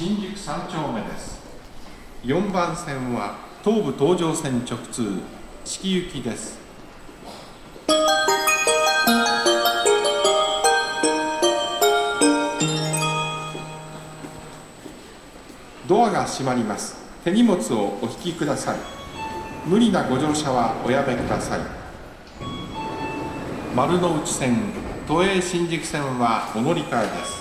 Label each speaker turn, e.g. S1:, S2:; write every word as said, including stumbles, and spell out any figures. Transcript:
S1: 新宿さん丁目です。よんばん線は東武東上線直通四季行きです。ドアが閉まります。手荷物をお引きください。無理なご乗車はおやめください。丸ノ内線、都営新宿線はお乗り換えです。